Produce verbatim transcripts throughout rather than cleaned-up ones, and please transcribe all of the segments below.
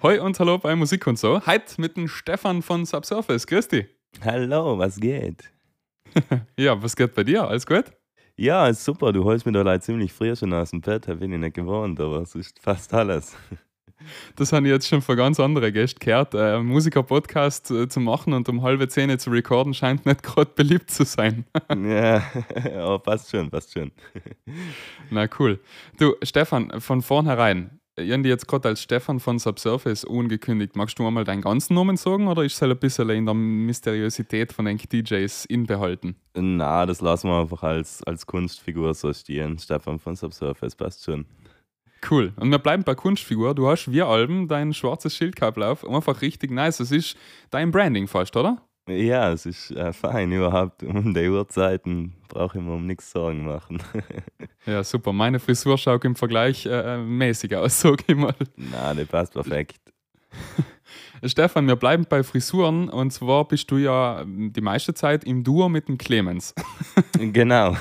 Hoi und hallo bei Musik und so. Heute mit dem Stefan von Subsurface. Grüß dich. Hallo, was geht? Ja, was geht bei dir? Alles gut? Ja, ist super, du holst mich da leider ziemlich früh schon aus dem Bett, da bin ich nicht gewohnt, aber es ist fast alles. Das habe ich jetzt schon von ganz anderen Gästen gehört. Äh, Ein Musiker-Podcast äh, zu machen und um halbe Zähne zu recorden, scheint nicht gerade beliebt zu sein. Ja, aber passt schon, passt schon. Na cool. Du, Stefan, von vornherein, ich habe dich jetzt gerade als Stefan von Subsurface angekündigt. Magst du einmal deinen ganzen Namen sagen oder ist es halt ein bisschen in der Mysteriosität von den D Js inbehalten? Na, das lassen wir einfach als, als Kunstfigur so stehen. Stefan von Subsurface, passt schon. Cool. Und wir bleiben bei Kunstfigur. Du hast wie Alben dein schwarzes Schildkabel auf. Einfach richtig nice. Das ist dein Branding fast, oder? Ja, es ist äh, fein überhaupt. Um die Uhrzeiten brauche ich mir um nichts Sorgen machen. Ja, super. Meine Frisur schaut im Vergleich äh, mäßig aus, sag ich mal. Na, die passt perfekt. Stefan, wir bleiben bei Frisuren. Und zwar bist du ja die meiste Zeit im Duo mit dem Clemens. Genau.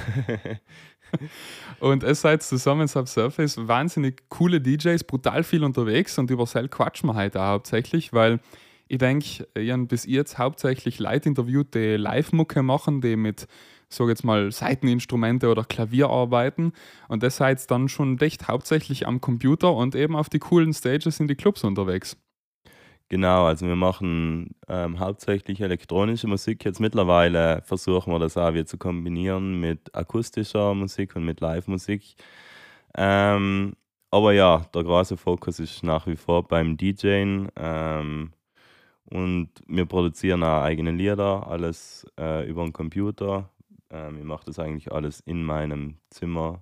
Und ihr seid zusammen Subsurface wahnsinnig coole D Js, brutal viel unterwegs und über Sel quatschen wir heute auch hauptsächlich, weil ich denke, ich habe bis jetzt hauptsächlich Leute interviewt, die Live-Mucke machen, die mit, sag jetzt mal, Saiteninstrumente oder Klavier arbeiten. Und das seid dann schon echt hauptsächlich am Computer und eben auf die coolen Stages in die Clubs unterwegs. Genau, also wir machen ähm, hauptsächlich elektronische Musik. Jetzt mittlerweile versuchen wir das auch wieder zu kombinieren mit akustischer Musik und mit Live-Musik. Ähm, aber ja, der große Fokus ist nach wie vor beim DJen. Ähm, und wir produzieren auch eigene Lieder, alles äh, über den Computer. Ähm, ich mache das eigentlich alles in meinem Zimmer.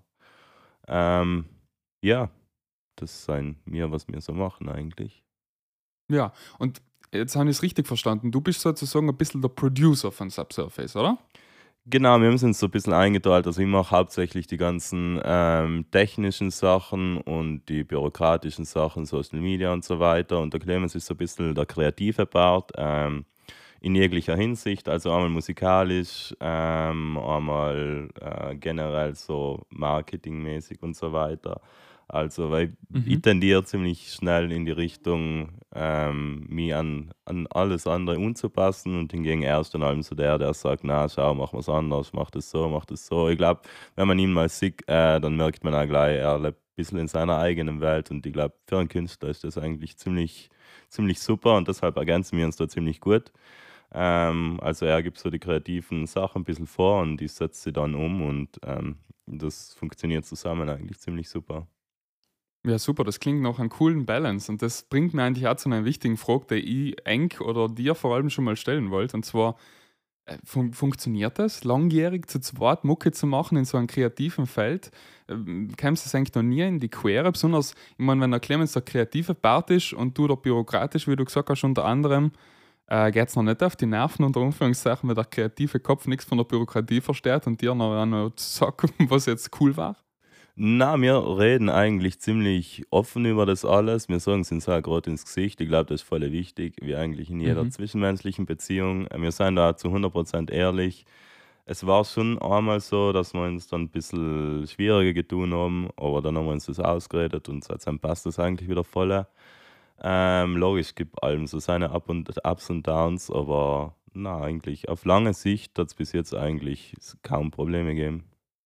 Ähm, ja, das ist ein mir, was wir so machen eigentlich. Ja, und jetzt habe ich es richtig verstanden. Du bist sozusagen ein bisschen der Producer von Subsurface, oder? Genau, wir haben es uns so ein bisschen eingeteilt. Also ich mache hauptsächlich die ganzen ähm, technischen Sachen und die bürokratischen Sachen, Social Media und so weiter. Und der Clemens ist so ein bisschen der kreative Part ähm, in jeglicher Hinsicht. Also einmal musikalisch, ähm, einmal äh, generell so marketingmäßig und so weiter. Also, weil Mhm. ich tendiere ziemlich schnell in die Richtung, ähm, mich an, an alles andere anzupassen und hingegen er ist dann allem so der, der sagt, na schau, mach was anders, mach das so, mach das so. Ich glaube, wenn man ihn mal sieht, äh, dann merkt man auch gleich, er lebt ein bisschen in seiner eigenen Welt und ich glaube, für einen Künstler ist das eigentlich ziemlich, ziemlich super und deshalb ergänzen wir uns da ziemlich gut. Ähm, also er gibt so die kreativen Sachen ein bisschen vor und ich setze sie dann um und ähm, das funktioniert zusammen eigentlich ziemlich super. Ja, super, das klingt nach einem coolen Balance und das bringt mir eigentlich auch zu einer wichtigen Frage, die ich eng oder dir vor allem schon mal stellen wollte. Und zwar, äh, fun funktioniert das, langjährig zu zweit Mucke zu machen in so einem kreativen Feld? Ähm, Kämst du das eigentlich noch nie in die Quere? Besonders, ich meine, wenn der Clemens der kreative Part ist und du der bürokratisch, wie du gesagt hast, unter anderem, äh, geht es noch nicht auf die Nerven, unter Anführungszeichen, weil der kreative Kopf nichts von der Bürokratie versteht und dir noch, noch sagt, was jetzt cool war? Na, wir reden eigentlich ziemlich offen über das alles. Wir sagen es uns auch gerade ins Gesicht. Ich glaube, das ist voll wichtig, wie eigentlich in jeder Mhm. zwischenmenschlichen Beziehung. Äh, Wir sind da zu hundert Prozent ehrlich. Es war schon einmal so, dass wir uns dann ein bisschen schwieriger getan haben, aber dann haben wir uns das ausgeredet und seitdem passt das eigentlich wieder voll. Ähm, logisch, gibt allem so seine Up und Ups und Downs, aber na, eigentlich auf lange Sicht hat es bis jetzt eigentlich kaum Probleme gegeben.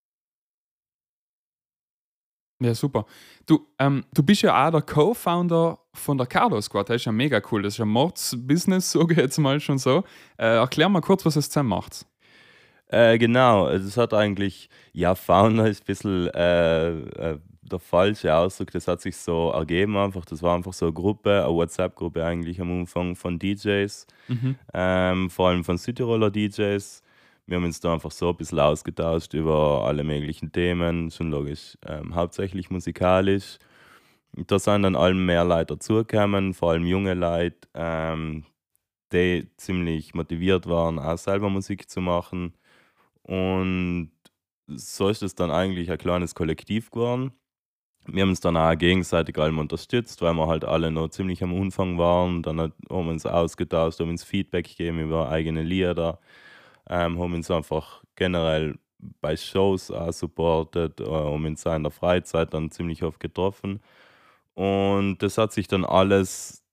Ja, super. Du, ähm, du bist ja auch der Co-Founder von der Cardo Squad. Das ist ja mega cool. Das ist ja Mords-Business, sage ich jetzt mal schon so. Äh, erklär mal kurz, was es zusammen macht. Äh, genau, also es hat eigentlich, ja, Founder ist ein bisschen äh, äh, der falsche Ausdruck, das hat sich so ergeben einfach. Das war einfach so eine Gruppe, eine WhatsApp-Gruppe eigentlich am Anfang von D Js, Mhm. ähm, vor allem von Südtiroler D Js. Wir haben uns da einfach so ein bisschen ausgetauscht über alle möglichen Themen, schon logisch, ähm, hauptsächlich musikalisch. Und da sind dann allem mehr Leute dazugekommen, vor allem junge Leute, ähm, die ziemlich motiviert waren, auch selber Musik zu machen. Und so ist es dann eigentlich ein kleines Kollektiv geworden. Wir haben uns dann auch gegenseitig allem unterstützt, weil wir halt alle noch ziemlich am Anfang waren. Dann hat, haben wir uns ausgetauscht, haben uns Feedback gegeben über eigene Lieder, ähm, haben uns einfach generell bei Shows auch supportet, äh, haben uns auch in der Freizeit dann ziemlich oft getroffen. Und das hat sich dann alles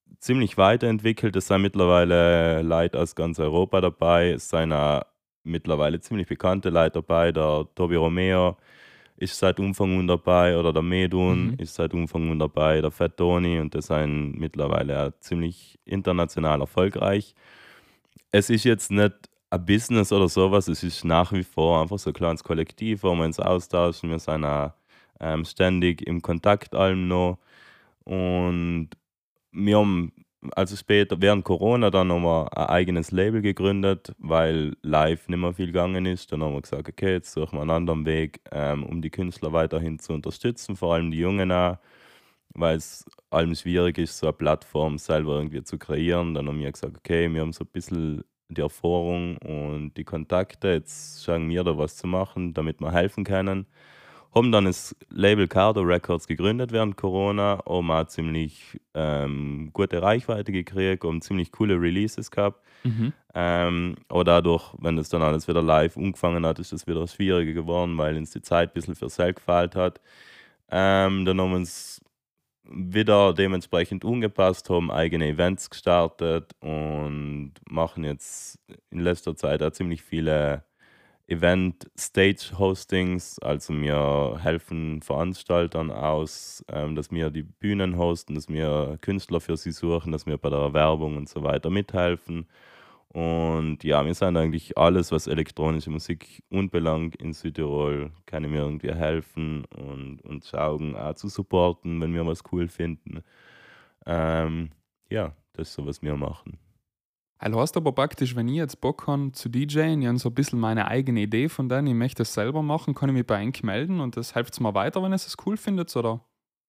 ziemlich weiterentwickelt. Es sind mittlerweile Leute aus ganz Europa dabei. Es sind auch mittlerweile ziemlich bekannte Leute dabei. Der Tobi Romeo ist seit Anfang an dabei oder der Medun Mhm. ist seit Anfang an dabei, der Fat Tony, und das sind mittlerweile auch ziemlich international erfolgreich. Es ist jetzt nicht ein Business oder sowas, es ist nach wie vor einfach so ein kleines Kollektiv, wo wir uns austauschen. Wir sind auch ähm, ständig im Kontakt allem noch. Und wir haben also später, während Corona, dann haben wir ein eigenes Label gegründet, weil live nicht mehr viel gegangen ist. Dann haben wir gesagt, okay, jetzt suchen wir einen anderen Weg, ähm, um die Künstler weiterhin zu unterstützen, vor allem die Jungen auch, weil es allem schwierig ist, so eine Plattform selber irgendwie zu kreieren. Dann haben wir gesagt, okay, wir haben so ein bisschen die Erfahrung und die Kontakte, jetzt schauen wir da was zu machen, damit wir helfen können. Haben dann das Label Cardo Records gegründet während Corona, haben auch ziemlich ähm, gute Reichweite gekriegt, haben ziemlich coole Releases gehabt. Mhm. Ähm, aber dadurch, wenn das dann alles wieder live angefangen hat, ist das wieder schwieriger geworden, weil uns die Zeit ein bisschen für selbst gefehlt hat. Ähm, dann haben wir uns wieder dementsprechend angepasst, haben eigene Events gestartet und machen jetzt in letzter Zeit auch ziemlich viele Event-Stage-Hostings. Also wir helfen Veranstaltern aus, ähm, dass wir die Bühnen hosten, dass wir Künstler für sie suchen, dass wir bei der Werbung und so weiter mithelfen. Und ja, wir sind eigentlich alles, was elektronische Musik anbelangt in Südtirol, können wir irgendwie helfen und, und schauen, auch zu supporten, wenn wir was cool finden. Ähm, ja, das ist so, was wir machen. Also heißt aber praktisch, wenn ich jetzt Bock habe zu DJen, ich habe so ein bisschen meine eigene Idee von denen, ich möchte das selber machen, kann ich mich bei euch melden und das hilft mir weiter, wenn ihr es cool findet, oder?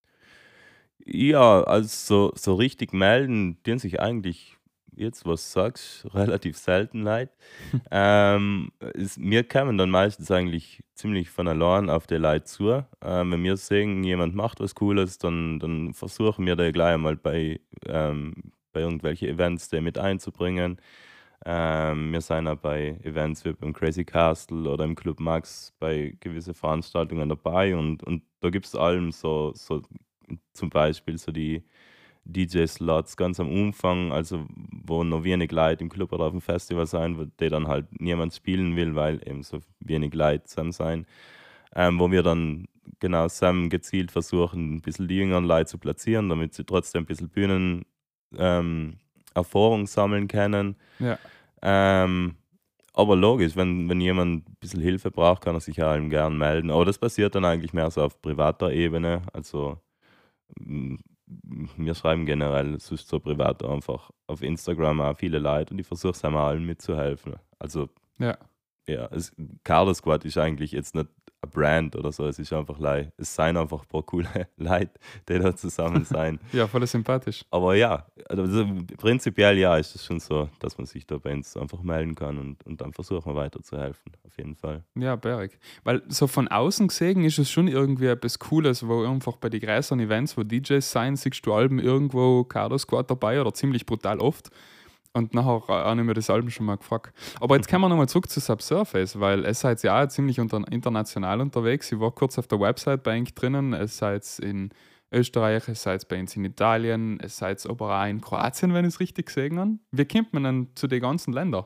Ja, also so, so richtig melden, tun sich eigentlich jetzt, was du sagst, relativ selten Leute. Ähm, ist, wir kommen dann meistens eigentlich ziemlich von allein auf die Leute zu. Ähm, wenn wir sehen, jemand macht was Cooles, dann, dann versuchen wir da gleich einmal bei, ähm, bei irgendwelchen Events den mit einzubringen. Ähm, wir sind auch bei Events wie beim Crazy Castle oder im Club Max bei gewissen Veranstaltungen dabei, und, und da gibt es allem so, so zum Beispiel so die D J-Slots ganz am Anfang, also wo noch wenig Leute im Club oder auf dem Festival sein, wo die dann halt niemand spielen will, weil eben so wenig Leute zusammen sein. Ähm, wo wir dann genau zusammen gezielt versuchen, ein bisschen die jüngeren Leute zu platzieren, damit sie trotzdem ein bisschen Bühnen ähm, Erfahrung sammeln können. Ja. Ähm, aber logisch, wenn, wenn jemand ein bisschen Hilfe braucht, kann er sich ja allem gern melden. Aber das passiert dann eigentlich mehr so auf privater Ebene. Also mm, wir schreiben generell sonst so privat einfach auf Instagram auch viele Leute, und ich versuche es einmal allen mitzuhelfen. Also Ja. ja, es, Kader Squad ist eigentlich jetzt nicht ein Brand oder so, es ist einfach lei, es seien einfach ein paar coole Leute, die da zusammen sein. Ja, voll sympathisch. Aber ja, also prinzipiell ja, ist es schon so, dass man sich da bei uns einfach melden kann, und, und dann versuchen wir weiterzuhelfen, auf jeden Fall. Ja, Berg. Weil so von außen gesehen ist es schon irgendwie etwas Cooles, wo einfach bei den größeren Events, wo D Js sein, siehst du Alben irgendwo Kader Squad dabei oder ziemlich brutal oft. Und nachher äh, habe ich mir das Album schon mal gefragt. Aber jetzt kommen wir nochmal zurück zu Subsurface, weil es seid ja auch ziemlich unter, international unterwegs. Ich war kurz auf der Website bei euch drinnen. Es seid in Österreich, es seid bei uns in Italien, es seid aber auch in Kroatien, wenn ich es richtig gesehen habe. Wie kommt man denn zu den ganzen Ländern?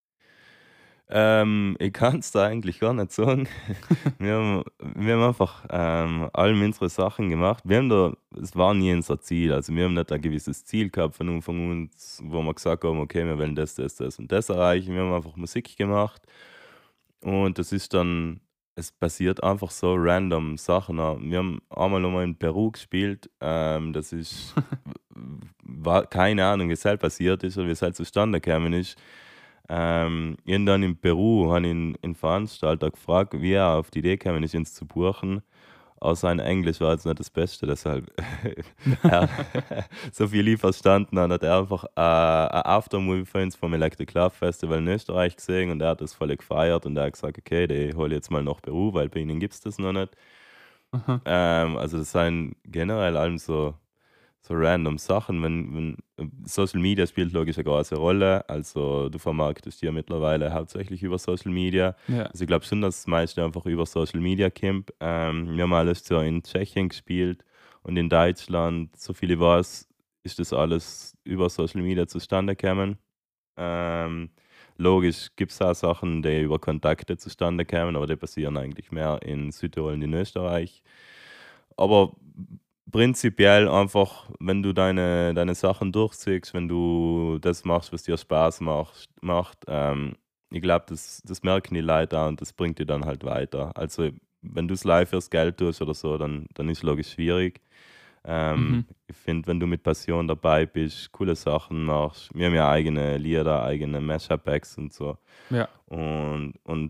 Ähm, ich kann es da eigentlich gar nicht sagen. Wir haben, wir haben einfach ähm, allem unsere Sachen gemacht. Wir haben da, es war nie unser Ziel. Also wir haben nicht ein gewisses Ziel gehabt von Anfang an, wo wir gesagt haben, okay, wir wollen das, das, das und das erreichen. Wir haben einfach Musik gemacht, und das ist dann, es passiert einfach so random Sachen. Wir haben einmal nochmal in Peru gespielt. Ähm, das ist, war keine Ahnung, wie es halt passiert ist oder wie es halt zustande gekommen ist. Ähm, ich habe dann in Peru habe ich einen, einen Veranstalter gefragt, wie er auf die Idee kam, uns ins zu buchen. Außer sein Englisch war jetzt nicht das Beste, deshalb er, so viel ich verstanden habe, hat er einfach äh, ein Aftermovie für uns vom Electric Love Festival in Österreich gesehen, und er hat das voll gefeiert, und er hat gesagt, okay, die hole ich jetzt mal nach Peru, weil bei ihnen gibt es das noch nicht. Aha. Ähm, also das sind generell allem so so random Sachen, wenn, wenn äh, Social Media spielt logisch eine große Rolle. Also du vermarktest hier mittlerweile hauptsächlich über Social Media. Ja. Also ich glaube schon, dass das meiste einfach über Social Media kommt. Ähm, wir haben alles so in Tschechien gespielt und in Deutschland. So viel ich weiß, ist das alles über Social Media zustande gekommen. Ähm, logisch gibt es auch Sachen, die über Kontakte zustande kommen, aber die passieren eigentlich mehr in Südtirol und in Österreich. Aber prinzipiell einfach, wenn du deine, deine Sachen durchziehst, wenn du das machst, was dir Spaß macht, macht ähm, ich glaube, das, das merken die Leute auch und das bringt die dann halt weiter. Also, wenn du es live fürs Geld tust oder so, dann, dann ist es logisch schwierig. Mhm. Ähm, ich finde, wenn du mit Passion dabei bist, coole Sachen machst, wir haben ja eigene Lieder, eigene Mashup-Acts und so. Ja. Und, und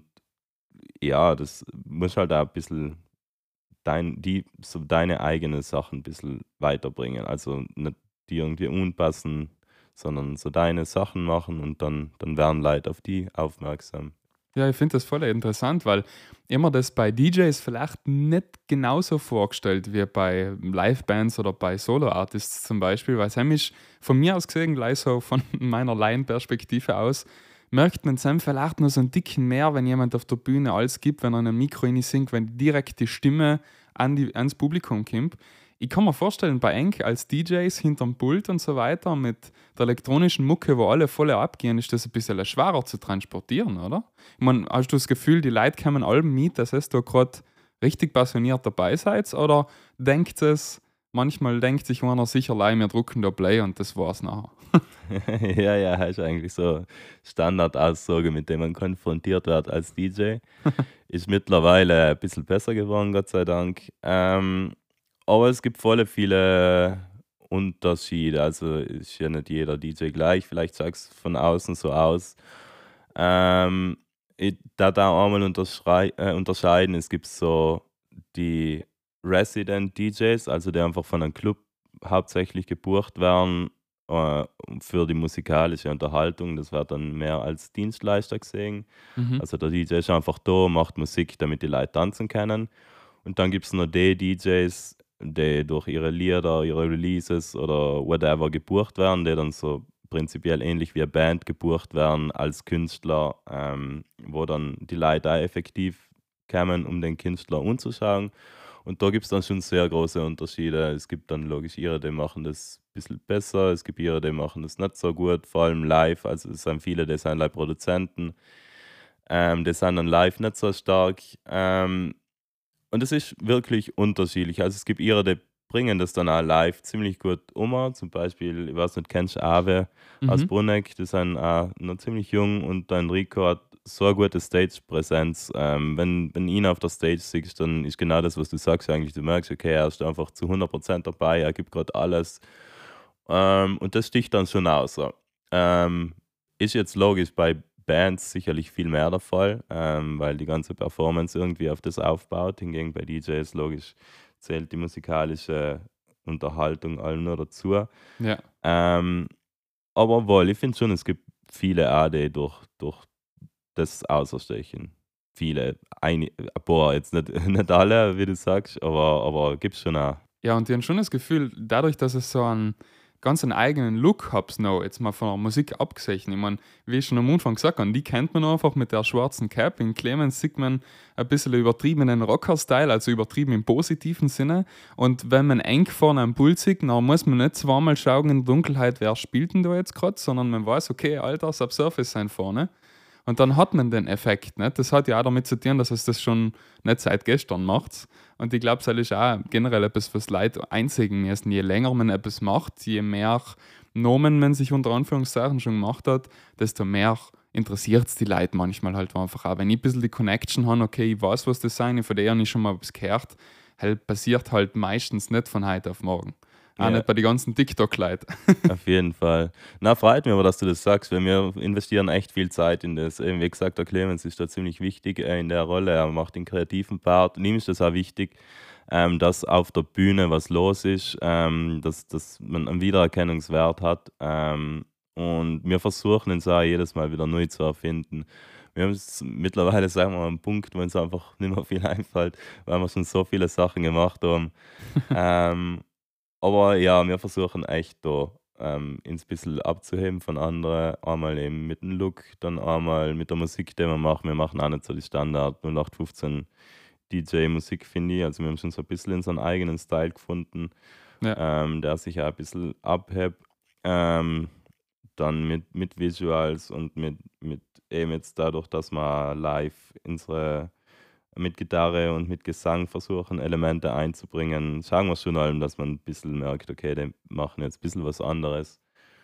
ja, das muss halt auch ein bisschen dein, die, so deine eigenen Sachen ein bisschen weiterbringen. Also nicht die irgendwie unpassen, sondern so deine Sachen machen und dann, dann werden Leute auf die aufmerksam. Ja, ich finde das voll interessant, weil immer das bei D Js vielleicht nicht genauso vorgestellt wie bei Livebands oder bei Solo-Artists zum Beispiel, weil Sam ist von mir aus gesehen, gleich so von meiner Laienperspektive aus, merkt man Sam vielleicht nur so ein Dicken mehr, wenn jemand auf der Bühne alles gibt, wenn er ein Mikro in singt, wenn direkt die Stimme an die, ans Publikum kommt. Ich kann mir vorstellen, bei Enk als D Js hinterm Pult und so weiter mit der elektronischen Mucke, wo alle voll abgehen, ist das ein bisschen schwerer zu transportieren, oder? Ich meine, hast du das Gefühl, die Leute kommen alle mit, dass es da gerade richtig passioniert dabei seid? Oder denkt es, manchmal denkt sich einer sicher, leih, wir drucken da Play und das war's nachher. Ja, ja, ist eigentlich so Standardaussage, mit dem man konfrontiert wird als D J. Ist mittlerweile ein bisschen besser geworden, Gott sei Dank. Ähm, aber es gibt voll viele Unterschiede. Also ist ja nicht jeder D J gleich. Vielleicht sagst du von außen so aus. Ähm, ich da da einmal unterschrei äh, unterscheiden. Es gibt so die Resident D Js, also die einfach von einem Club hauptsächlich gebucht werden äh, für die musikalische Unterhaltung. Das wird dann mehr als Dienstleister gesehen. Mhm. Also der D J ist einfach da, macht Musik, damit die Leute tanzen können. Und dann gibt es noch die D Js, die durch ihre Lieder, ihre Releases oder whatever gebucht werden, die dann so prinzipiell ähnlich wie eine Band gebucht werden als Künstler, ähm, wo dann die Leute auch effektiv kommen, um den Künstler anzuschauen. Und da gibt es dann schon sehr große Unterschiede. Es gibt dann logisch ihre, die machen das ein bisschen besser, es gibt ihre, die machen das nicht so gut, vor allem live. Also es sind viele, die sind like Produzenten, ähm, die sind dann live nicht so stark. Ähm, und es ist wirklich unterschiedlich. Also es gibt ihre, die bringen das dann auch live ziemlich gut um. Zum Beispiel, ich weiß nicht, kennst du Awe aus Mhm. Bruneck? Die sind auch noch ziemlich jung und der Enrico hat so eine gute Stage-Präsenz. Ähm, wenn, wenn ihn auf der Stage siehst, dann ist genau das, was du sagst eigentlich. Du merkst, okay, er ist einfach zu hundert Prozent dabei, er gibt gerade alles. Ähm, und das sticht dann schon aus. So. Ähm, ist jetzt logisch bei Bands sicherlich viel mehr der Fall, ähm, weil die ganze Performance irgendwie auf das aufbaut. Hingegen bei D Js logisch zählt die musikalische Unterhaltung allem nur dazu. Ja. Ähm, aber wohl, ich finde schon, es gibt viele A D durch, durch das Außerstechen. Viele, ein, ein paar, jetzt nicht, nicht alle, wie du sagst, aber, aber gibt es schon auch. Ja, und die haben schon das Gefühl, dadurch, dass es so einen ganz einen eigenen Look hat, noch, jetzt mal von der Musik abgesehen. Ich meine, wie ich schon am Anfang gesagt habe, die kennt man einfach mit der schwarzen Cap. In Clemens sieht man ein bisschen übertriebenen Rocker-Style, also übertrieben im positiven Sinne. Und wenn man eng vorne am Pult sieht, dann muss man nicht zweimal schauen in der Dunkelheit, wer spielt denn da jetzt gerade, sondern man weiß, okay, Alter, Subsurface sein vorne. Und dann hat man den Effekt. Nicht? Das hat ja auch damit zu tun, dass es das schon nicht seit gestern macht. Und ich glaube, es ist auch generell etwas, was Leute einzigen müssen. Je länger man etwas macht, je mehr Nomen man sich unter Anführungszeichen schon gemacht hat, desto mehr interessiert es die Leute manchmal halt einfach auch. Wenn ich ein bisschen die Connection habe, okay, ich weiß, was das sein, von der habe ich schon mal was gehört, halt passiert halt meistens nicht von heute auf morgen. Auch Ja. nicht bei den ganzen TikTok-Leuten. Auf jeden Fall. Na, freut mich aber, dass du das sagst, weil wir investieren echt viel Zeit in das. Eben, wie gesagt, der Clemens ist da ziemlich wichtig äh, in der Rolle. Er macht den kreativen Part. Und ihm ist das auch wichtig, ähm, dass auf der Bühne was los ist, ähm, dass, dass man einen Wiedererkennungswert hat. Ähm, und wir versuchen uns auch jedes Mal wieder neu zu erfinden. Wir haben es mittlerweile, sagen wir mal, einen Punkt, wo uns einfach nicht mehr viel einfällt, weil wir schon so viele Sachen gemacht haben. ähm, aber ja, wir versuchen echt da ähm, uns ein bisschen abzuheben von anderen. Einmal eben mit dem Look, dann einmal mit der Musik, die wir machen. Wir machen auch nicht so die Standard null acht fünfzehn D J-Musik, finde ich. Also wir haben schon so ein bisschen unseren eigenen Style gefunden, Ja. ähm, der sich auch ein bisschen abhebt. Ähm, dann mit, mit Visuals und mit, mit eben jetzt dadurch, dass wir live unsere mit Gitarre und mit Gesang versuchen, Elemente einzubringen, sagen wir schon allem, dass man ein bisschen merkt, okay, die machen jetzt ein bisschen was anderes.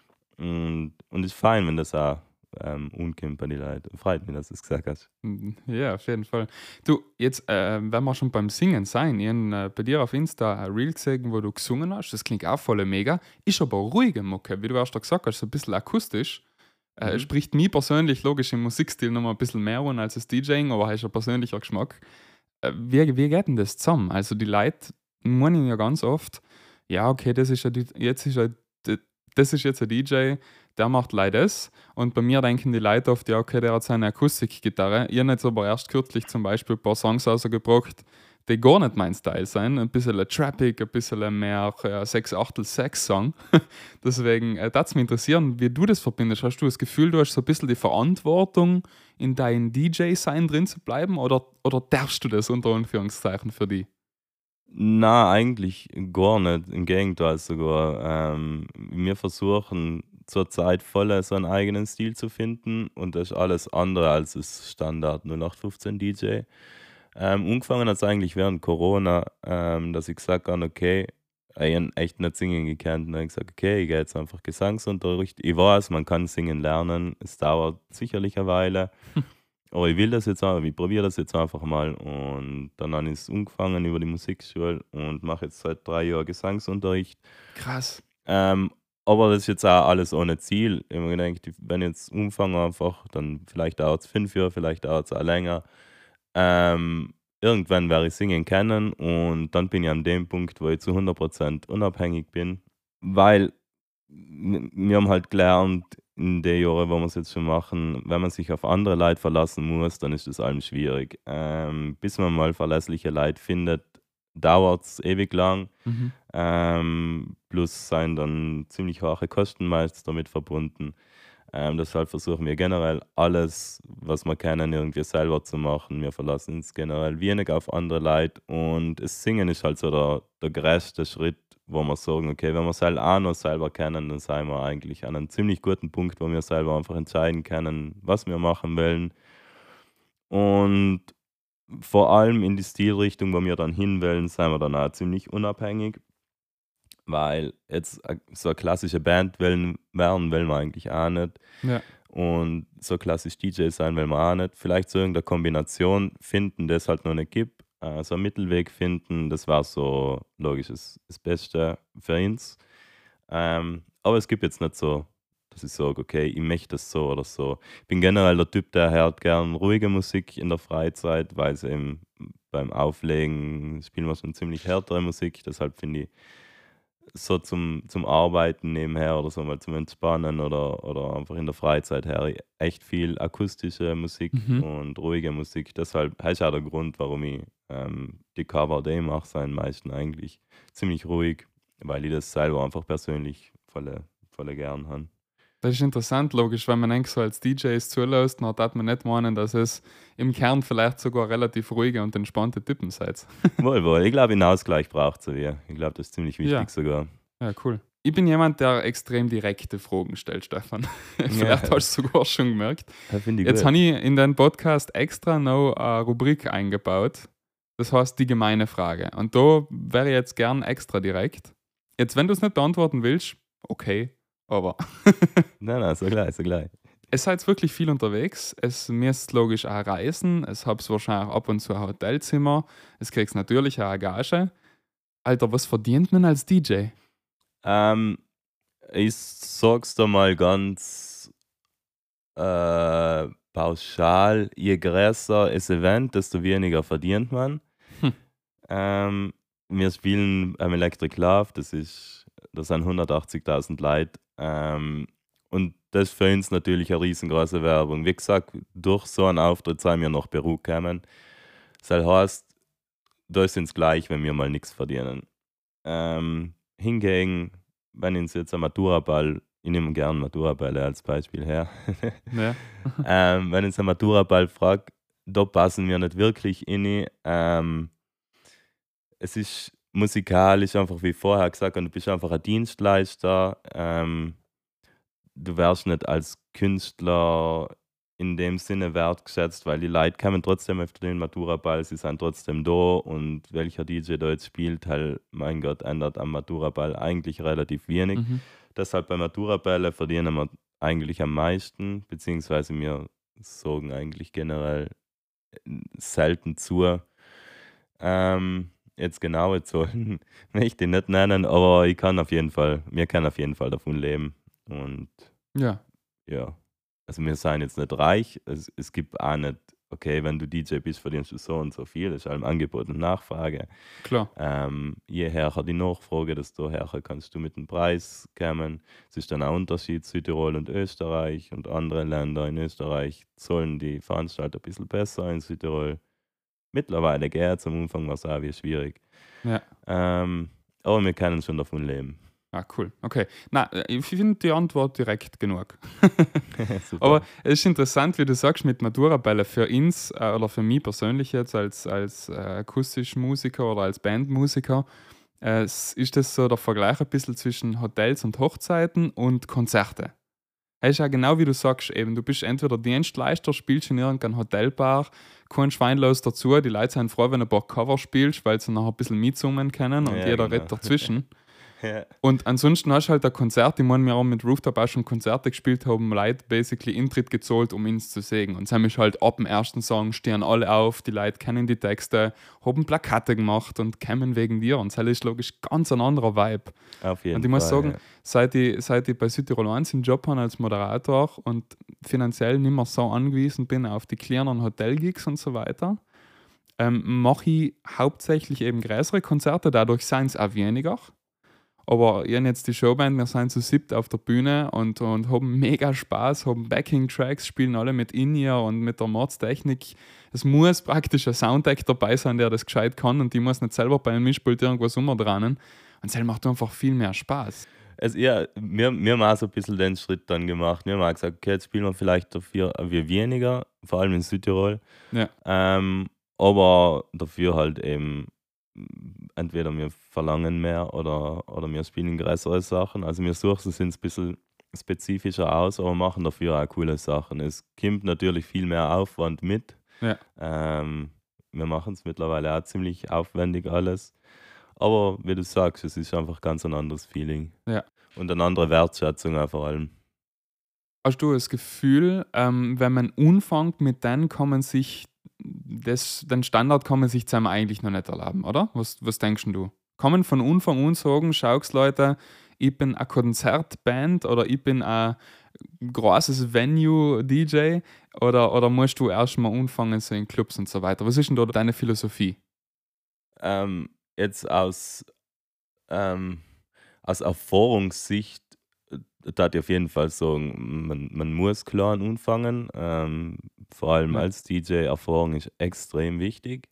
Und, und ist fein, wenn das auch ähm, umkommt bei den Leuten. Freut mich, dass du es gesagt hast. Mhm. Ja, auf jeden Fall. Du, jetzt, äh, wenn wir schon beim Singen sein, ich habe äh, bei dir auf Insta ein Reel gesehen, wo du gesungen hast. Das klingt auch voll mega. Ist aber ruhige Mucke, wie du erst gesagt hast, so ein bisschen akustisch. Äh, Mhm. spricht mich persönlich logisch im Musikstil noch mal ein bisschen mehr an als das DJing, aber ist ein persönlicher Geschmack. Äh, wie, wie geht denn das zusammen? Also die Leute meinen ja ganz oft, ja, okay, das ist ja die, jetzt ist ja, d- das ist jetzt ein D J, der macht leider das. Und bei mir denken die Leute oft, ja, okay, der hat seine Akustikgitarre. Ich habe jetzt aber erst kürzlich zum Beispiel ein paar Songs rausgebracht, die gar nicht mein Style sein. Ein bisschen trappig, ein bisschen mehr äh, sechs Achtel Sex Song. Deswegen äh, würde es mich interessieren, wie du das verbindest. Hast du das Gefühl, du hast so ein bisschen die Verantwortung, in dein D J-Sein drin zu bleiben, oder, oder darfst du das unter Anführungszeichen für die? Na, eigentlich gar nicht. Im Gegenteil sogar. Ähm, wir versuchen zurzeit voll so einen eigenen Stil zu finden und das ist alles andere als das Standard null acht fünfzehn D J. Ähm, angefangen hat es eigentlich während Corona, ähm, dass ich gesagt habe, okay, ich habe echt nicht singen gekannt. Und dann habe ich gesagt, okay, ich gehe jetzt einfach Gesangsunterricht. Ich weiß, man kann singen lernen. Es dauert sicherlich eine Weile. Aber ich will das jetzt auch, ich probiere das jetzt einfach mal. Und dann habe ich es angefangen über die Musikschule und mache jetzt seit drei Jahren Gesangsunterricht. Krass. Ähm, aber das ist jetzt auch alles ohne Ziel. Ich habe mir gedacht, wenn ich jetzt anfange einfach, dann vielleicht dauert es fünf Jahre, vielleicht dauert es auch länger. Ähm, irgendwann werde ich singen können und dann bin ich an dem Punkt, wo ich zu hundert Prozent unabhängig bin, weil w- wir haben halt gelernt in den Jahren, wo wir es jetzt schon machen, wenn man sich auf andere Leute verlassen muss, dann ist das allem schwierig. Ähm, bis man mal verlässliche Leute findet, dauert es ewig lang. Mhm. Ähm, plus seien dann ziemlich hohe Kosten meist damit verbunden. Ähm, deshalb versuchen wir generell alles, was wir können, irgendwie selber zu machen. Wir verlassen uns generell wenig auf andere Leute und das Singen ist halt so der, der größte Schritt, wo wir sagen, okay, wenn wir es halt auch noch selber kennen, dann sind wir eigentlich an einem ziemlich guten Punkt, wo wir selber einfach entscheiden können, was wir machen wollen. Und vor allem in die Stilrichtung, wo wir dann hin wollen, sind wir dann auch ziemlich unabhängig, weil jetzt a- so eine klassische Band wollen, werden, wollen wir eigentlich auch nicht. Ja. Und so klassisch D J sein will man auch nicht. Vielleicht so irgendeine Kombination finden, das halt noch nicht gibt. Äh, so einen Mittelweg finden, das war so logisch das, das Beste für uns. Ähm, aber es gibt jetzt nicht so, dass ich sage, okay, ich möchte das so oder so. Ich bin generell der Typ, der hört gern ruhige Musik in der Freizeit, weil es eben beim Auflegen spielen wir schon ziemlich härtere Musik. Deshalb finde ich so zum, zum Arbeiten nebenher oder so mal zum Entspannen oder, oder einfach in der Freizeit her echt viel akustische Musik Mhm. und ruhige Musik. Deshalb das ist auch der Grund, warum ich ähm, die Cover die ich mache, sind meisten eigentlich ziemlich ruhig, weil ich das selber einfach persönlich voll, voll gern habe. Das ist interessant, logisch, wenn man denkt, so als D J es zulässt, dann darf man nicht meinen, dass es im Kern vielleicht sogar relativ ruhige und entspannte Typen seid. Wohl, wohl. Ich glaube, einen Ausgleich braucht es ja. Ich glaube, das ist ziemlich Ja, wichtig sogar. ja, cool. Ich bin jemand, der extrem direkte Fragen stellt, Stefan. Ja, Vielleicht hast du sogar schon gemerkt. das finde ich Jetzt gut. habe ich in deinen Podcast extra noch eine Rubrik eingebaut. Das heißt die gemeine Frage. Und da wäre ich jetzt gern extra direkt. Jetzt, wenn du es nicht beantworten willst, okay, aber Nein, nein, so gleich, so gleich. es seid wirklich viel unterwegs. Es müsst logisch auch reisen. Es habt wahrscheinlich ab und zu ein Hotelzimmer. Es kriegst natürlich auch eine Gage. Alter, was verdient man als D J? Ähm, ich sag's dir mal ganz äh, pauschal, je größer das Event, desto weniger verdient man. Hm. Ähm, wir spielen am Electric Love, das ist, das sind hundertachtzigtausend Leute. Ähm, und das ist für uns natürlich eine riesengroße Werbung. Wie gesagt, durch so einen Auftritt sind wir noch Peru gekommen. Das heißt, da ist uns gleich, wenn wir mal nichts verdienen. Ähm, hingegen, wenn uns jetzt ein Maturaball, ich nehme gerne Maturabälle als Beispiel her, Ja. ähm, wenn uns ein Maturaball fragt, da passen wir nicht wirklich rein. Ähm, es ist musikalisch einfach wie vorher gesagt und du bist einfach ein Dienstleister. Ähm, du wirst nicht als Künstler in dem Sinne wertgeschätzt, weil die Leute kommen trotzdem auf den Matura-Ball, sie sind trotzdem da und welcher D J da jetzt spielt, halt, mein Gott, ändert am Matura-Ball eigentlich relativ wenig. Mhm. Deshalb bei Matura-Bälle verdienen wir eigentlich am meisten, beziehungsweise wir sagen eigentlich generell selten zu. Ähm, jetzt genaue Zahlen möchte ich nicht nennen, aber ich kann auf jeden Fall, wir können auf jeden Fall davon leben. Und Ja, ja, also wir sind jetzt nicht reich. Es, es gibt auch nicht, okay, wenn du D J bist, verdienst du so und so viel. Das ist halt Angebot und Nachfrage. klar. Ähm, je höher die Nachfrage, desto höher kannst du mit dem Preis kommen. Es ist dann auch ein Unterschied Südtirol und Österreich und andere Länder. In Österreich zahlen die Veranstalter ein bisschen besser, in Südtirol mittlerweile geht es, am Anfang war es auch wie schwierig. Ja. Ähm, aber wir können schon davon leben. Ah, cool. Okay. Na, äh, ich finde die Antwort direkt genug. Super. Aber es ist interessant, wie du sagst, mit Matura-Bälle für uns äh, oder für mich persönlich jetzt als, als äh, akustisch Musiker oder als Bandmusiker, äh, es ist das so der Vergleich ein bisschen zwischen Hotels und Hochzeiten und Konzerte. Es ist ja genau wie du sagst, eben, du bist entweder Dienstleister, spielst in irgendeinem Hotelbar, kein Schwein los dazu, die Leute sind froh, wenn du ein paar Cover spielst, weil sie noch ein bisschen mitsummen können und Ja, jeder genau. redet dazwischen. Ja. Und ansonsten hast du halt ein Konzert, ich meine, wir haben mit Rooftop auch schon Konzerte gespielt, haben Leute basically Eintritt gezahlt, um uns zu sehen. Und dann ist halt ab dem ersten Song stehen alle auf, die Leute kennen die Texte, haben Plakate gemacht und kommen wegen dir. Und das ist logisch ganz ein anderer Vibe. Auf jeden Und ich muss Fall. sagen, ja. seit ich, seit ich bei Südtirol eins im Job habe als Moderator und finanziell nicht mehr so angewiesen bin auf die kleinen Hotelgigs und so weiter, ähm, mache ich hauptsächlich eben größere Konzerte, dadurch sind es auch weniger. Aber ich habe jetzt die Showband, wir sind zu siebt auf der Bühne und, und haben mega Spaß, haben Backing-Tracks, spielen alle mit In-Ear und mit der Mordstechnik. Es muss praktisch ein Sounddeck dabei sein, der das gescheit kann und die muss nicht selber bei einem Mischpult irgendwas umdrehen. Und das macht einfach viel mehr Spaß. Also, ja, wir, wir haben auch so ein bisschen den Schritt dann gemacht. Wir haben auch gesagt, okay, jetzt spielen wir vielleicht dafür wir weniger, vor allem in Südtirol. Ja, Ähm, aber dafür halt eben m, entweder wir verlangen mehr oder, oder wir spielen größere Sachen. Also wir suchen es ein bisschen spezifischer aus, aber machen dafür auch coole Sachen. Es kommt natürlich viel mehr Aufwand mit. ja. Ähm, wir machen es mittlerweile auch ziemlich aufwendig alles. Aber wie du sagst, es ist einfach ganz ein anderes Feeling. Ja. Und eine andere Wertschätzung auch vor allem. Hast du das Gefühl, ähm, wenn man anfängt mit denen, kann man sich das, den Standard kann man sich zusammen eigentlich noch nicht erlauben, oder? Was, was denkst du? Kann man von Anfang an sagen, schau's Leute, ich bin eine Konzertband oder ich bin ein großes Venue-D J oder, oder musst du erstmal anfangen so in Clubs und so weiter? Was ist denn da deine Philosophie? Ähm, jetzt aus, ähm, aus Erfahrungssicht äh, da ich auf jeden Fall sagen, man, man muss klein anfangen. Ähm, vor allem Ja, als D J, Erfahrung ist extrem wichtig.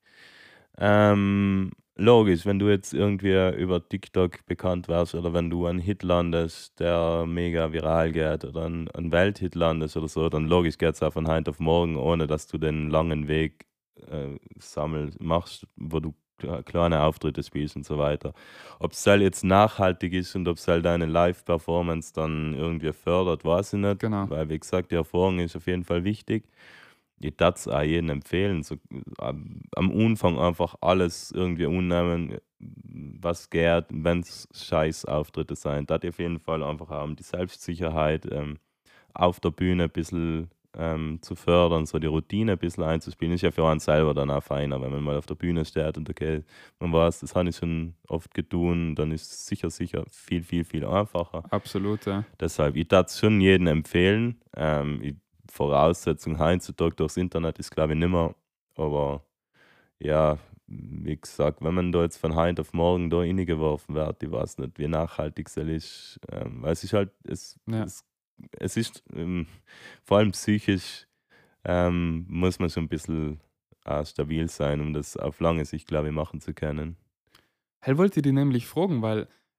Ähm, logisch, wenn du jetzt irgendwie über TikTok bekannt wärst oder wenn du einen Hit landest, der mega viral geht oder einen, einen Welthit landest oder so, dann logisch geht es auch von heute auf morgen, ohne dass du den langen Weg äh, sammelst, machst, wo du kle- kleine Auftritte spielst und so weiter. Ob es halt jetzt nachhaltig ist und ob es halt deine Live-Performance dann irgendwie fördert, weiß ich nicht, genau. weil wie gesagt, die Erfahrung ist auf jeden Fall wichtig. Ich würde es auch jedem empfehlen, so, am am Anfang einfach alles irgendwie annehmen, was geht, wenn es scheiß Auftritte sind. Das auf jeden Fall einfach auch um die Selbstsicherheit ähm, auf der Bühne ein bisschen ähm, zu fördern, so die Routine ein bisschen einzuspielen. Ist ja für einen selber dann auch feiner, wenn man mal auf der Bühne steht und okay, man weiß, das habe ich schon oft getan, dann ist es sicher, sicher viel, viel, viel einfacher. Absolut, ja. Deshalb, ich würde es schon jedem empfehlen. Ähm, ich, Voraussetzung heutzutage durchs Internet ist, glaube ich, nimmer. Aber ja, wie gesagt, wenn man da jetzt von heute auf morgen da reingeworfen wird, ich weiß nicht, wie nachhaltig es ist. Ähm, weil es ist halt, es, Ja. es, es ist ähm, vor allem psychisch ähm, muss man schon ein bisschen äh, stabil sein, um das auf lange Sicht, glaube ich, machen zu können. Hell wollte ich dich nämlich fragen, weil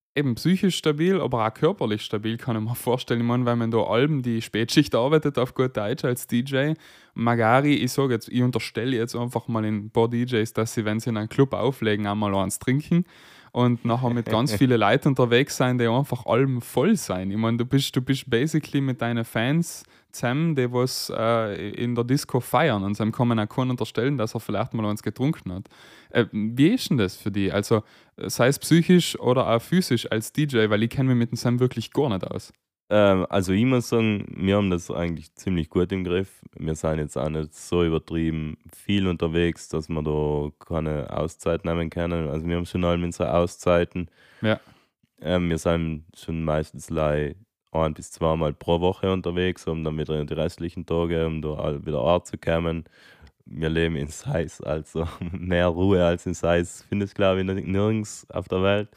Eben psychisch stabil, aber auch körperlich stabil, kann ich mir vorstellen. Ich meine, wenn man da Alben die Spätschicht arbeitet, auf gut Deutsch als D J, Magari, ich sage jetzt, ich unterstelle jetzt einfach mal in ein paar D Js, dass sie, wenn sie in einem Club auflegen, einmal eins trinken und nachher mit ganz vielen Leuten unterwegs sein, die einfach Alben voll sein. Ich meine, du bist, du bist basically mit deinen Fans zusammen, die was äh, in der Disco feiern und dann kann man auch keinen unterstellen, dass er vielleicht mal eins getrunken hat. Äh, wie ist denn das für die? Also, sei es psychisch oder auch physisch als D J, weil ich kenne mich mit dem Sam wirklich gar nicht aus. Ähm, also ich muss sagen, wir haben das eigentlich ziemlich gut im Griff. Wir sind jetzt auch nicht so übertrieben viel unterwegs, dass wir da keine Auszeit nehmen können. Also wir haben schon alle unsere Auszeiten. Ja. Ähm, wir sind schon meistens lei ein bis zweimal pro Woche unterwegs, um dann wieder die restlichen Tage, um da all- wieder anzukommen. Wir leben in Sais, also mehr Ruhe als in Sais findest glaube ich nir- nirgends auf der Welt.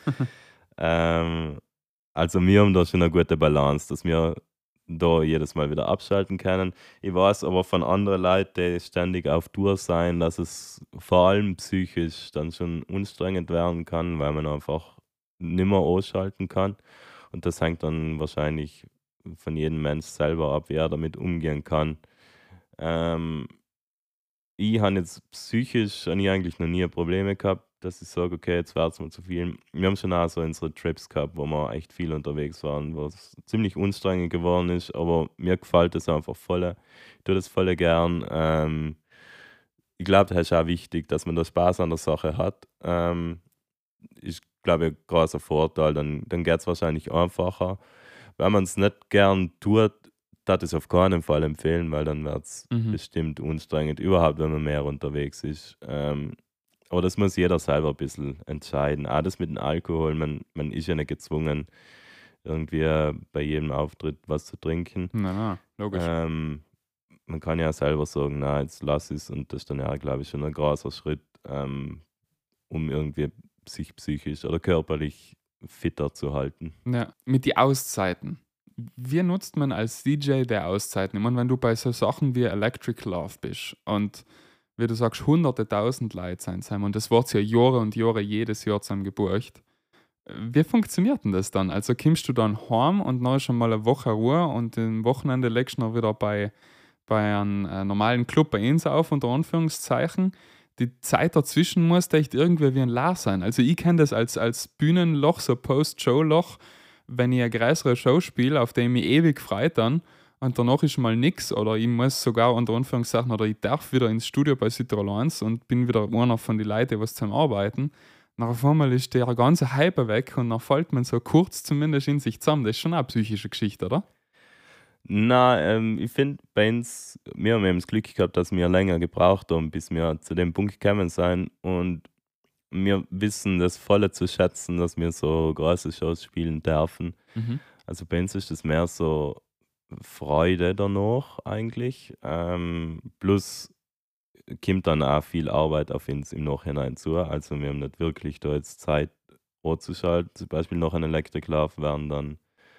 Ähm, also wir haben da schon eine gute Balance, dass wir da jedes Mal wieder abschalten können. Ich weiß aber von anderen Leuten, die ständig auf Tour sein, dass es vor allem psychisch dann schon anstrengend werden kann, weil man einfach nimmer ausschalten kann. Und das hängt dann wahrscheinlich von jedem Mensch selber ab, wie er damit umgehen kann. Ähm, ich habe jetzt psychisch habe ich eigentlich noch nie Probleme gehabt, dass ich sage, okay, jetzt wird es mir zu viel. Wir haben schon auch so unsere Trips gehabt, wo wir echt viel unterwegs waren, wo es ziemlich anstrengend geworden ist, aber mir gefällt das einfach voll. Ich tue das voll gern. Ähm, ich glaube, das ist auch wichtig, dass man da Spaß an der Sache hat. Ähm, ist, glaube ich, ein großer Vorteil. Dann, dann geht es wahrscheinlich einfacher. Wenn man es nicht gern tut, das ist auf keinen Fall empfehlen, weil dann wird es Mhm. bestimmt anstrengend, überhaupt wenn man mehr unterwegs ist. Ähm, aber das muss jeder selber ein bisschen entscheiden. Auch das mit dem Alkohol, man, man ist ja nicht gezwungen, irgendwie bei jedem Auftritt was zu trinken. Na, na, logisch. Ähm, man kann ja selber sagen, na, jetzt lass es und das ist dann ja, glaube ich, schon ein großer Schritt, ähm, um irgendwie sich psychisch oder körperlich fitter zu halten. Ja, mit den Auszeiten. Wie nutzt man als D J der Auszeiten? Ich meine, wenn du bei so Sachen wie Electric Love bist und wie du sagst, hunderte tausend Leute sein sein und das wird ja Jahre und Jahre jedes Jahr zusammen gebucht. Wie funktioniert denn das dann? Also kommst du dann heim und dann ist schon mal eine Woche Ruhe und am Wochenende legst du noch wieder bei, bei einem äh, normalen Club bei uns auf, unter Anführungszeichen. Die Zeit dazwischen muss echt irgendwie wie ein Loch sein. Also ich kenne das als, als Bühnenloch, so Post-Show-Loch, wenn ich eine größere Show spiele, auf der ich mich ewig freut dann und danach ist mal nix oder ich muss sogar unter Anführungszeichen oder ich darf wieder ins Studio bei Südtirol eins und bin wieder einer von den Leuten, die was zum Arbeiten. Nach auf einmal ist der ganze Hype weg und dann fällt man so kurz zumindest in sich zusammen. Das ist schon eine psychische Geschichte, oder? Na, ähm, ich finde, bei uns, wir haben eben das Glück gehabt, dass wir länger gebraucht haben, bis wir zu dem Punkt gekommen sind. Und wir wissen das volle zu schätzen, dass wir so große Shows spielen dürfen. Mhm. Also bei uns ist das mehr so Freude danach eigentlich. Ähm, plus kommt dann auch viel Arbeit auf uns im Nachhinein zu. Also wir haben nicht wirklich da jetzt Zeit anzuschalten. Zum Beispiel noch ein Electric Love werden dann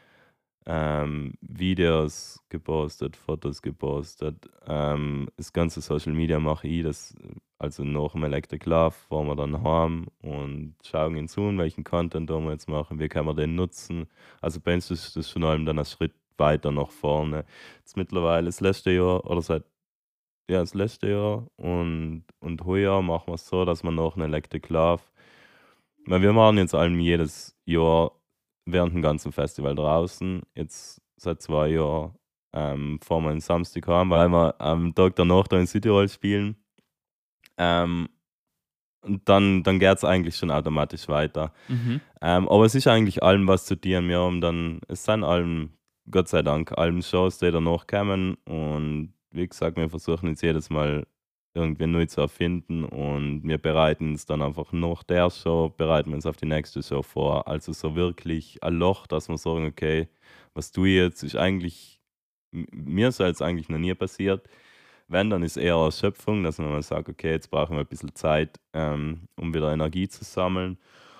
ähm, Videos gepostet, Fotos gepostet. Ähm, das ganze Social Media mache ich. Das, also nach dem Electric Love fahren wir dann heim und schauen ihn zu, welchen Content da wir jetzt machen, wie kann man den nutzen. Also bei uns ist das schon allem dann ein Schritt weiter nach vorne. Jetzt mittlerweile das letzte Jahr oder seit ja, das letzte Jahr und, und heuer machen wir es so, dass wir nach einem Electric Love, weil wir machen jetzt allem jedes Jahr während dem ganzen Festival draußen. Jetzt seit zwei Jahren ähm, fahren wir am Samstag heim, weil wir am Tag danach da in Südtirol spielen. Ähm, und dann, dann geht es eigentlich schon automatisch weiter. Mhm. Ähm, aber es ist eigentlich allem was zu tun. Wir haben dann, es sind allem, Gott sei Dank, allem Shows, die danach kommen. Und wie gesagt, wir versuchen jetzt jedes Mal irgendwie neu zu erfinden und wir bereiten uns dann einfach nach der Show, bereiten wir uns auf die nächste Show vor. Also so wirklich ein Loch, dass wir sagen, okay, was tue ich jetzt, ist eigentlich, m- mir ist jetzt eigentlich noch nie passiert. Wenn, dann ist eher Erschöpfung, dass man mal sagt, okay, jetzt brauchen wir ein bisschen Zeit, ähm, um wieder Energie zu sammeln.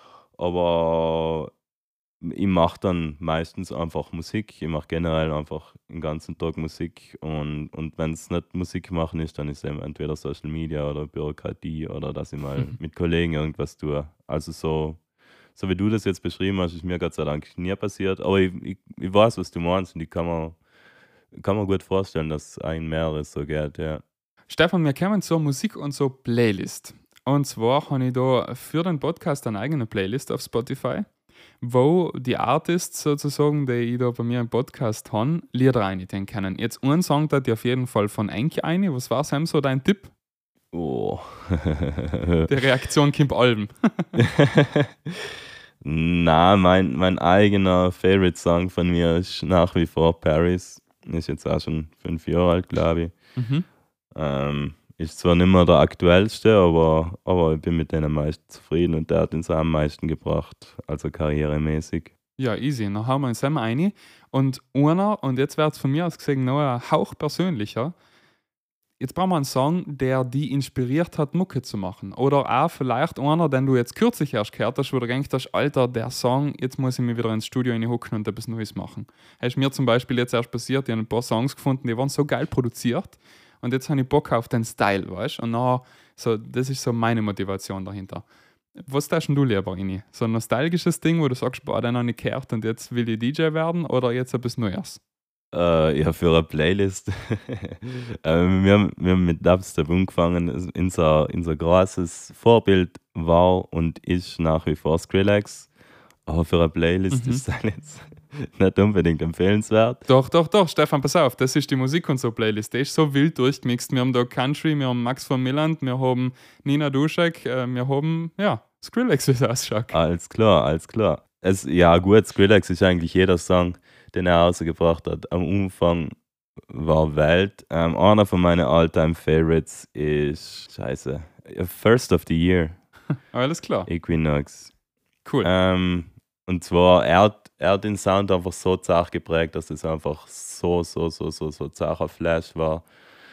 Aber ich mache dann meistens einfach Musik. Ich mache generell einfach den ganzen Tag Musik. Und, und wenn es nicht Musik machen ist, dann ist es eben entweder Social Media oder Bürokratie oder dass ich mal mit Kollegen irgendwas tue. Also so, so wie du das jetzt beschrieben hast, ist mir Gott sei Dank nie passiert. Aber ich, ich, ich weiß, was du meinst und ich kann mir, kann mir gut vorstellen, dass ein mehreres so geht, ja. Stefan, wir kommen zur Musik und zur Playlist. Und zwar habe ich da für den Podcast eine eigene Playlist auf Spotify, wo die Artists sozusagen, die ich da bei mir im Podcast habe, Lieder rein können. Jetzt einen Song, da auf jeden Fall von Enke eine. Was war Sam so dein Tipp? Oh. Die Reaktion kommt Alben. Na, mein, mein eigener Favorite-Song von mir ist nach wie vor Paris. Ist jetzt auch schon fünf Jahre alt, glaube ich. Mhm. Ähm, ist zwar nicht mehr der aktuellste, aber, aber ich bin mit denen am meisten zufrieden und der hat uns auch am meisten gebracht, also karrieremäßig. Ja, easy. Dann haben wir uns einmal rein. Und einer, und jetzt wird es von mir aus gesehen noch ein Hauch persönlicher. Jetzt brauchen wir einen Song, der die inspiriert hat, Mucke zu machen. Oder auch vielleicht einer, den du jetzt kürzlich erst gehört hast, wo du gedacht hast, Alter, der Song, jetzt muss ich mich wieder ins Studio reinhocken und etwas Neues machen. Das ist mir zum Beispiel jetzt erst passiert, ich habe ein paar Songs gefunden, die waren so geil produziert und jetzt habe ich Bock auf den Style, weißt du? Und dann, so, das ist so meine Motivation dahinter. Was tust du lieber, Ini? So ein nostalgisches Ding, wo du sagst, boah, den habe ich gehört und jetzt will ich D J werden, oder jetzt etwas Neues? Äh, ja, für eine Playlist. äh, wir, haben, wir haben mit Dubstep angefangen. Unser, unser großes Vorbild war und ist nach wie vor Skrillex. Aber für eine Playlist Mhm. ist das jetzt nicht unbedingt empfehlenswert. Doch, doch, doch, Stefan, pass auf, das ist die Musik und so Playlist. Die ist so wild durchgemixt. Wir haben da Country, wir haben Max von Milland, wir haben Nina Duschek, äh, wir haben, ja, Skrillex, wie es ausschaut. Alles klar, alles klar. Es, ja, gut, Skrillex ist eigentlich jeder Song, den er rausgebracht hat. Am Umfang war Welt. Ähm, einer von meinen All-Time-Favorites ist, scheiße, First of the Year, Alles klar, Equinox. cool. Ähm, und zwar, er hat, er hat den Sound einfach so zart geprägt, dass es einfach so, so, so, so, so zarter Flash war.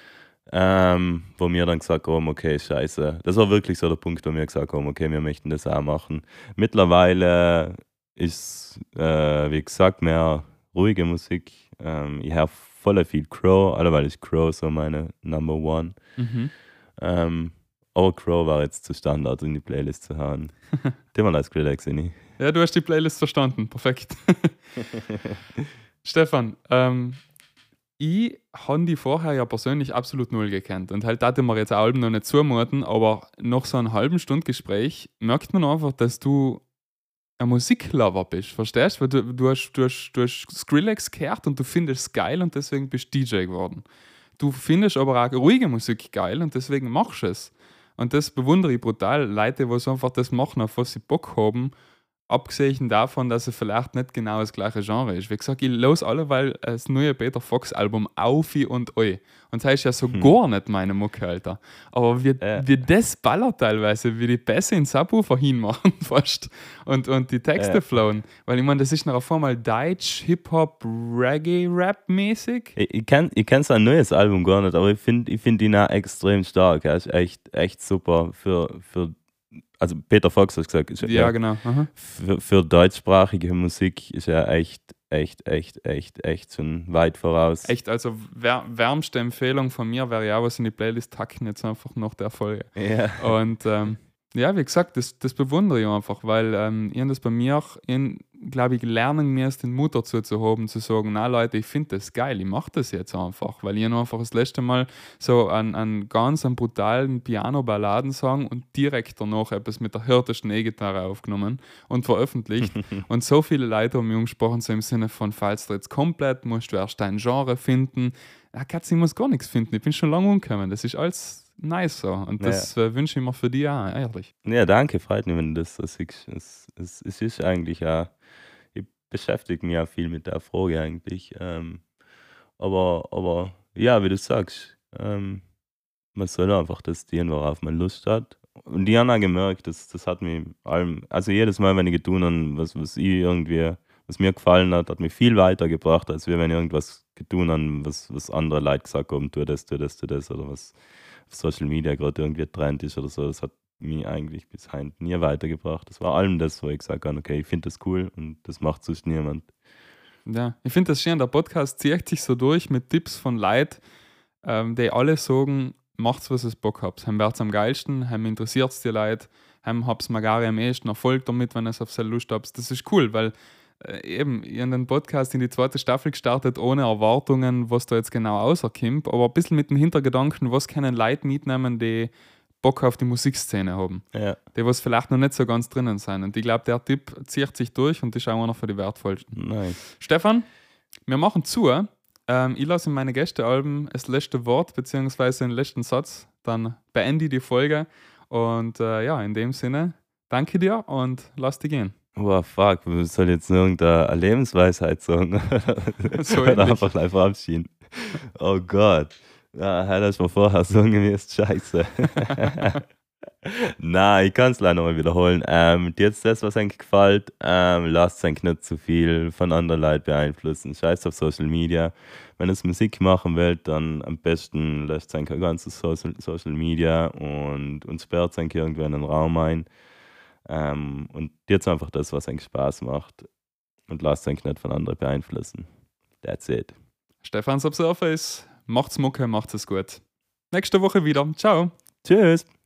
Ähm, wo wir dann gesagt haben, okay, scheiße. Das war wirklich so der Punkt, wo wir gesagt haben, okay, wir möchten das auch machen. Mittlerweile ist, äh, wie gesagt, mehr ruhige Musik. Ähm, ich höre voll viel Crow, alleweil ist Crow so meine Number One. Mhm. Ähm, aber Crow war jetzt zu Standard in die Playlist zu hauen. Thema als Skrillex, nicht? Ja, du hast die Playlist verstanden, perfekt. Stefan, ähm, ich habe die vorher ja persönlich absolut null gekannt und halt hatte mir jetzt auch Alben noch nicht zumuten, aber nach so einer halben Stunde Gespräch merkt man einfach, dass du ein Musiklover bist, verstehst du? Weil du, du, hast, du, hast, du hast Skrillex gehört und du findest es geil und deswegen bist du D J geworden. Du findest aber auch ruhige Musik geil und deswegen machst du es. Und das bewundere ich brutal. Leute, die so einfach das machen, auf was sie Bock haben, abgesehen davon, dass es vielleicht nicht genau das gleiche Genre ist. Wie gesagt, ich los alle, weil das neue Peter Fox Album Aufi und Oi. Und das ist ja so Hm. gar nicht meine Mucke, Alter. Aber wie, Äh. wie das ballert teilweise, wie die Pässe in Subwoofer hinmachen fast und, und die Texte Äh. flowen. Weil ich meine, das ist noch auf einmal Deutsch, Hip-Hop, Reggae-Rap-mäßig. Ich, ich kenne ich kenn sein neues Album gar nicht, aber ich finde ich find ihn auch extrem stark. Er ist echt, echt super für, für also Peter Fox hat gesagt, ist, Ja, ja, genau. Aha. für, für deutschsprachige Musik ist er echt, echt, echt, echt, echt schon weit voraus. Echt, also wär, wärmste Empfehlung von mir wäre ja was in die Playlist hacken, jetzt einfach nach der Folge. Ja. Und ähm, ja, wie gesagt, das, das bewundere ich einfach, weil ähm, ich habe das bei mir auch, glaube ich, lernen müssen, den Mut dazu zu haben, zu sagen, na Leute, ich finde das geil, ich mache das jetzt einfach, weil ich habe einfach das letzte Mal so einen, einen ganz einen brutalen Piano-Balladensong und direkt danach etwas mit der härtesten E-Gitarre aufgenommen und veröffentlicht. Und so viele Leute haben mich angesprochen, so im Sinne von, falls du jetzt komplett musst du erst dein Genre finden. Ja, Katze, ich muss gar nichts finden, ich bin schon lange umgekommen, das ist alles nice so. Und das ja. äh, wünsche ich mir für dich auch, ehrlich. Ja, danke, freut mich, wenn du das so siehst. Es, es, es ist eigentlich auch, ich beschäftige mich auch viel mit der Frage eigentlich. Ähm, aber, aber ja, wie du sagst, ähm, man soll einfach das tun, worauf man Lust hat. Und die haben auch gemerkt, das, das hat mir allem, also jedes Mal, wenn ich getan habe, was, was ich irgendwie, was mir gefallen hat, hat mich viel weitergebracht, als wenn ich irgendwas getan habe, was, was andere Leute gesagt haben, tu das, tu das, tu das, oder was auf Social Media gerade irgendwie Trend ist oder so. Das hat mich eigentlich bis heute nie weitergebracht. Das war allem das, wo ich gesagt habe, okay, ich finde das cool und das macht sonst niemand. Ja, ich finde das schön, der Podcast zieht sich so durch mit Tipps von Leuten, ähm, die alle sagen, macht's, was ihr Bock habt. Heim wird's am geilsten, heim interessiert es die Leute, heim hab's mir gar am ehesten Erfolg damit, wenn ihr auf seine Lust habt. Das ist cool, weil äh, eben, ich habe den Podcast in die zweite Staffel gestartet, ohne Erwartungen, was da jetzt genau rauskommt, aber ein bisschen mit dem Hintergedanken, was können Leute mitnehmen, die Bock auf die Musikszene haben. Ja. Die, was vielleicht noch nicht so ganz drinnen sind. Und ich glaube, der Tipp zieht sich durch und ist auch einer für die wertvollsten. Nice. Stefan, wir machen zu. Ähm, ich lasse meine Gästealben das letzte Wort beziehungsweise den letzten Satz. Dann beende ich die Folge. Und äh, ja, in dem Sinne, danke dir und lass dich gehen. Wow, fuck, wir sollen jetzt nur irgendeine Lebensweisheit sagen. So Oder ähnlich. einfach live verabschieden. Oh Gott. Ja, hätte ich mal vorher sagen müssen, scheiße. Nein, ich kann es leider nochmal wiederholen. Ähm, jetzt das, was euch gefällt, ähm, lasst euch nicht zu viel von anderen Leuten beeinflussen. Scheiß auf Social Media. Wenn ihr Musik machen wollt, dann am besten lasst euch ein ganzes Social, Social Media und, und sperrt euch irgendwo in den Raum ein. Ähm, und jetzt einfach das, was euch Spaß macht. Und lasst euch nicht von anderen beeinflussen. That's it. Stefans Observer ist, macht's Mucke, macht's es gut. Nächste Woche wieder. Ciao. Tschüss.